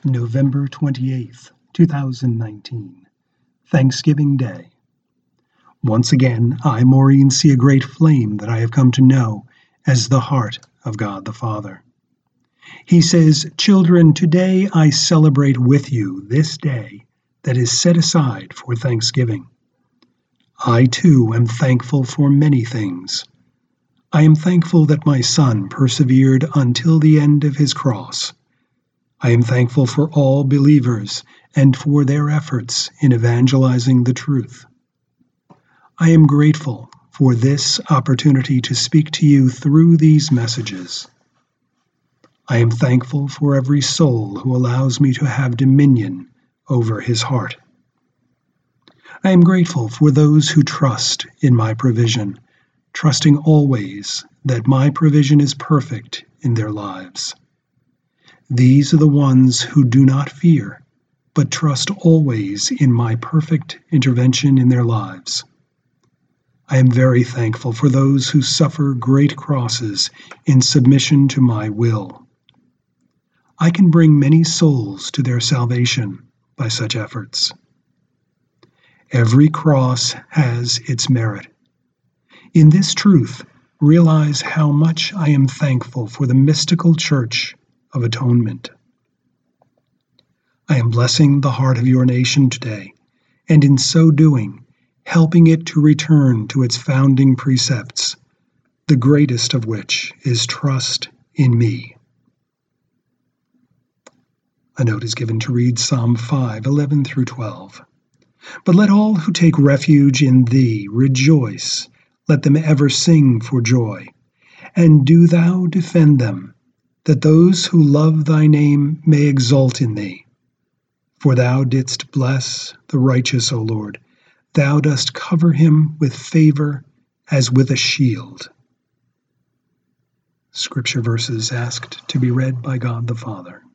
November 28th, 2019, Thanksgiving Day. Once again, I, Maureen, see a great flame that I have come to know as the heart of God the Father. He says, "Children, today I celebrate with you this day that is set aside for Thanksgiving. I, too, am thankful for many things. I am thankful that my son persevered until the end of his cross. I am thankful for all believers and for their efforts in evangelizing the truth. I am grateful for this opportunity to speak to you through these messages. I am thankful for every soul who allows me to have dominion over his heart. I am grateful for those who trust in my provision, trusting always that my provision is perfect in their lives. These are the ones who do not fear, but trust always in my perfect intervention in their lives. I am very thankful for those who suffer great crosses in submission to my will. I can bring many souls to their salvation by such efforts. Every cross has its merit. In this truth, realize how much I am thankful for the mystical church of atonement. I am blessing the heart of your nation today, and in so doing, helping it to return to its founding precepts, the greatest of which is trust in me." A note is given to read Psalm 5:11 through 12. "But let all who take refuge in thee rejoice, let them ever sing for joy. And do thou defend them, that those who love thy name may exult in thee. For thou didst bless the righteous, O Lord. Thou dost cover him with favor as with a shield." Scripture verses asked to be read by God the Father.